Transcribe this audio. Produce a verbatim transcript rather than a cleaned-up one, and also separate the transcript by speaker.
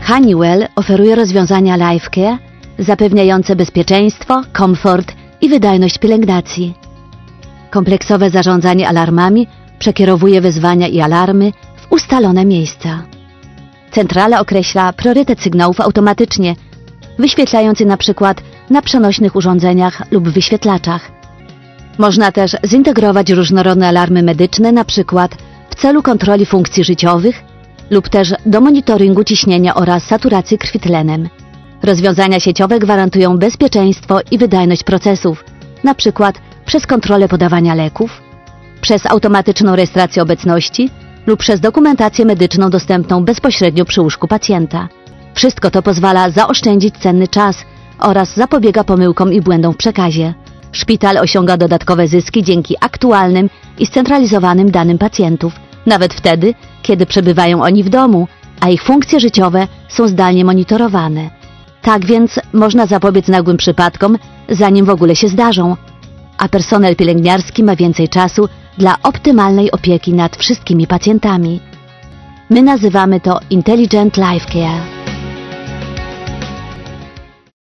Speaker 1: Honeywell oferuje rozwiązania LifeCare zapewniające bezpieczeństwo, komfort i wydajność pielęgnacji. Kompleksowe zarządzanie alarmami przekierowuje wezwania i alarmy w ustalone miejsca. Centrala określa priorytet sygnałów automatycznie, wyświetlając je na przykład na przenośnych urządzeniach lub wyświetlaczach. Można też zintegrować różnorodne alarmy medyczne, na przykład w celu kontroli funkcji życiowych lub też do monitoringu ciśnienia oraz saturacji krwi tlenem. Rozwiązania sieciowe gwarantują bezpieczeństwo i wydajność procesów, na przykład przez kontrolę podawania leków, przez automatyczną rejestrację obecności lub przez dokumentację medyczną dostępną bezpośrednio przy łóżku pacjenta. Wszystko to pozwala zaoszczędzić cenny czas oraz zapobiega pomyłkom i błędom w przekazie. Szpital osiąga dodatkowe zyski dzięki aktualnym i scentralizowanym danym pacjentów, nawet wtedy, kiedy przebywają oni w domu, a ich funkcje życiowe są zdalnie monitorowane. Tak więc można zapobiec nagłym przypadkom, zanim w ogóle się zdarzą, a personel pielęgniarski ma więcej czasu dla optymalnej opieki nad wszystkimi pacjentami. My nazywamy to Intelligent Life Care.